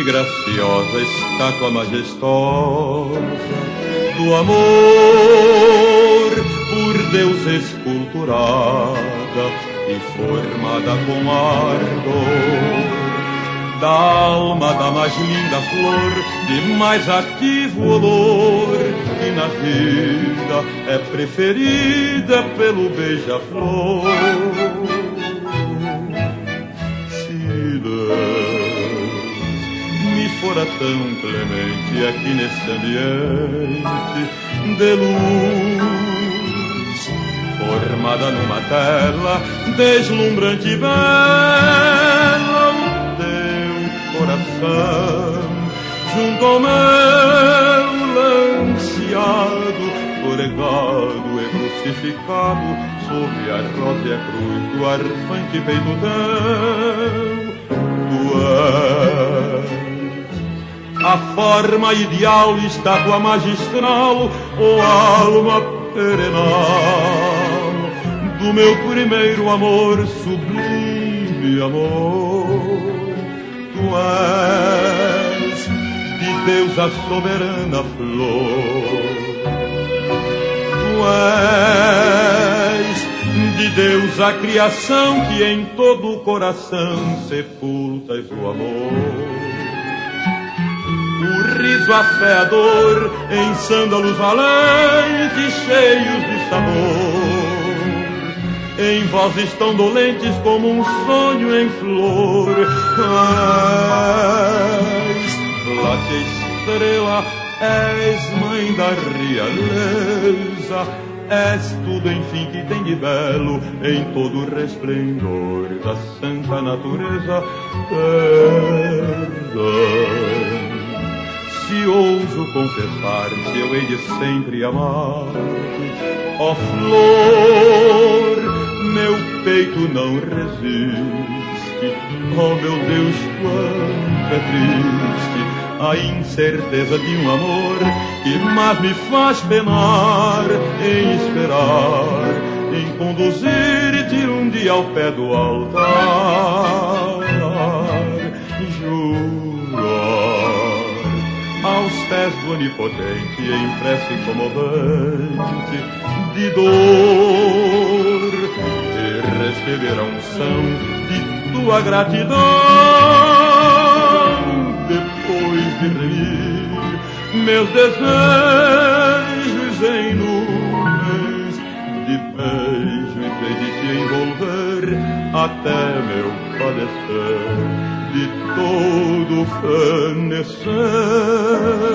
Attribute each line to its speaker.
Speaker 1: e graciosa estátua majestosa do amor, por Deus esculturada e formada com ardor, da alma da mais linda flor, de mais ativo olor, que na vida é preferida pelo beija-flor. Se Deus me fora tão clemente aqui nesse ambiente de luz, formada numa tela deslumbrante e bela, coração, junto ao meu lanceado, pregado e crucificado, sob a rósea cruz do arfante peito teu, tu és a forma ideal, estátua magistral, ou alma perenal do meu primeiro amor, sublime amor. Tu és de Deus a soberana flor, tu és de Deus a criação que em todo o coração sepultas o amor. O riso, a fé, a dor em sândalos valentes cheios de sabor, em vozes tão dolentes como um sonho em flor. És látia estrela, és mãe da realeza, és tudo enfim que tem de belo em todo o resplendor da santa natureza. Perdão, se ouso confessar-te, eu hei de sempre amar-te, ó flor, meu peito não resiste. Oh meu Deus, quanto é triste a incerteza de um amor que mais me faz penar em esperar, em conduzir-te um dia ao pé do altar, jurar aos pés do Onipotente em prece comovente de dor, e receber a unção de tua gratidão, depois de remir meus desejos em nuvens de beijo, e de te envolver até meu padecer de todo fenecer.